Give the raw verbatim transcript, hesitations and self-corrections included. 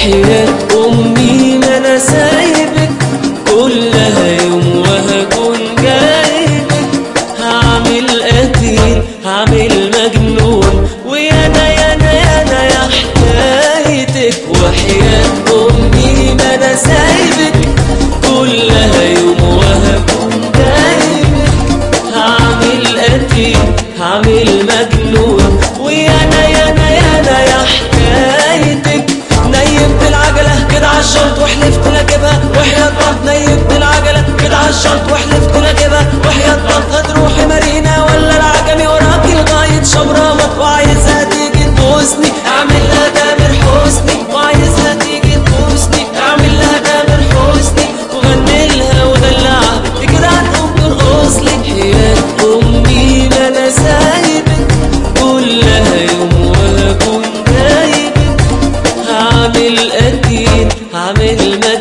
وحياة أمي ما أنا سايبك كلها يوم وهكون جايبك. هعمل قتيل هعمل مجنون ويانا يانا يانا يا حكايتك. وحياة أمي ما أنا سايبك كلها يوم وهكون جايبك. هعمل قتيل هعمل مجنون ويانا يانا يانا يا حكايتك. نيمت العجلة كده عالشنط وحلفت لاجيبها وحياة طنط. نيمت العجلة كده عالشنط وحلفت لاجيبها وحياة طنط. هتروحي مارينا ولا العجمي وراكي لغاية شبرمة وعايزها تيجي تبوسني اعمل لها تامر حسني. وعايزها تيجي تبوسني اعمل لها تامر حسني وغني لها ودلعها دي كده هتقوم ترقص لي. حياة أمي ما أنا سايبك كلها يوم وهكون جايبك. هعمل قتيل هعمل